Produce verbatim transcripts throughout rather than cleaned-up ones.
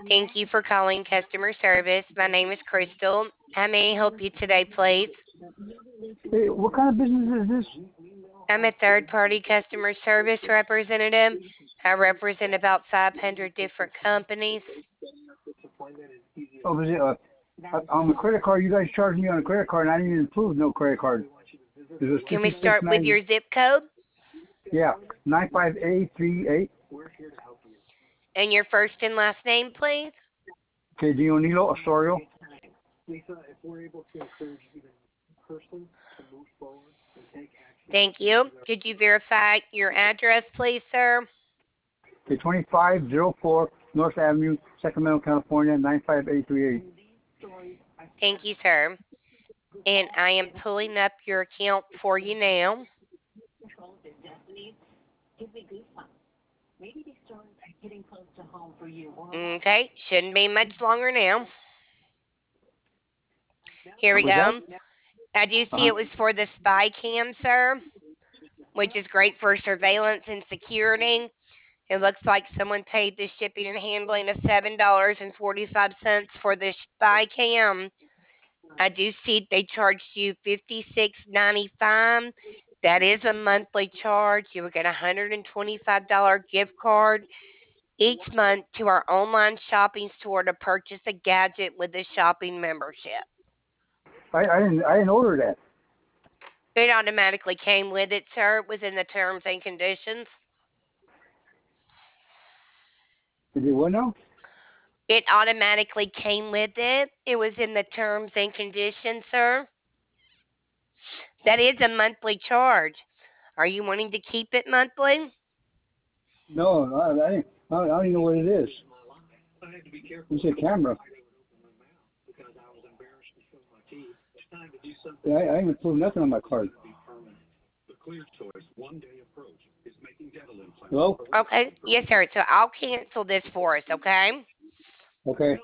Thank you for calling customer service. My name is Crystal. How may I help you today, please? Hey, what kind of business is this? I'm a third party customer service representative. I represent about five hundred different companies. Oh, was it uh, uh, on the credit card? You guys charged me on a credit card, and I didn't even include no credit card. It was Can we fifty six start with ninety. your zip code Yeah, nine five eight three eight. and your first and last name, please? Okay, Dionilo Osorio. Thank you. Could you verify your address, please, sir? Okay, twenty five zero four North Avenue, Sacramento, California, nine five eight three eight. Thank you, sir. And I am pulling up your account for you now. Okay, shouldn't be much longer now. Here we Was that? go. I do Uh see huh. it was for the spy cam, sir, which is great for surveillance and security. It looks like someone paid the shipping and handling of seven dollars and forty-five cents for the spy cam. I do see they charged you fifty-six ninety-five. That is a monthly charge. You will get a one hundred twenty-five dollars gift card each month to our online shopping store to purchase a gadget with a shopping membership. I, I didn't I didn't order that. It automatically came with it, sir. It was in the terms and conditions. Did it what now? It automatically came with it. It was in the terms and conditions, sir. That is a monthly charge. Are you wanting to keep it monthly? No, I, I didn't. I don't I don't even know what it is. It's a camera. Yeah, I, I didn't put nothing on my card. Hello? Okay. Yes, sir. So I'll cancel this for us, okay? Okay.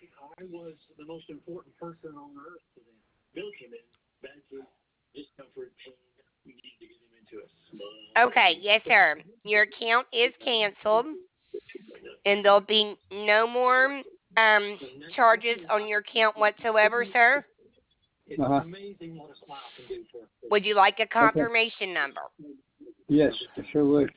Okay. Yes, sir. Your account is canceled, and there'll be no more um, charges on your account whatsoever, sir. Uh huh. Would you like a Okay. confirmation number? Yes, I sure would.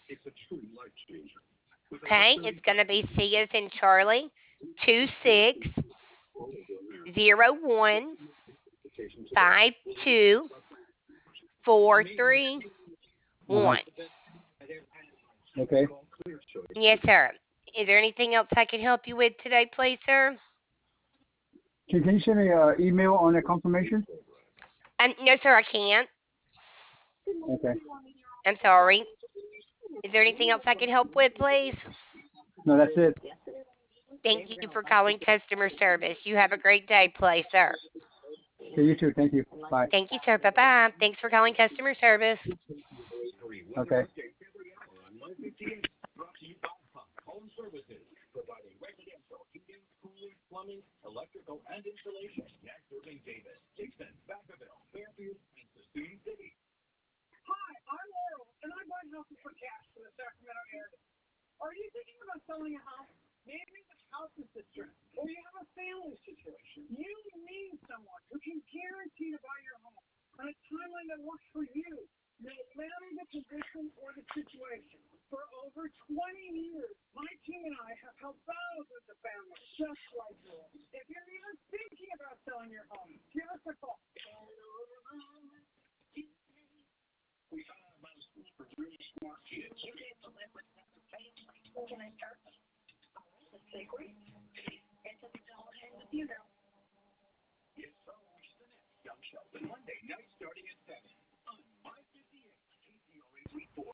Okay. It's going to be C as in Charlie, two six zero one five two four three Uh huh. one. Okay. Yes, sir. Is there anything else I can help you with today, please, sir? Can, can you send me an email on the confirmation? Um, no, sir, I can't. Okay. I'm sorry. Is there anything else I can help with, please? No, that's it. Thank you for calling customer service. You have a great day, please, sir. Okay, you too. Thank you. Bye. Thank you, sir. Bye bye. Thanks for calling customer service. Okay. Hi, I'm Laurel, and I buy houses for cash for the Sacramento area. Are you thinking about selling a house? Maybe the house is distressed, or you have a family situation. You need someone who can guarantee to buy your home on a timeline that works for you, no matter the condition or the situation. For over twenty years, my team and I have helped thousands of families just like yours. If you're even thinking about selling your home, give us a call.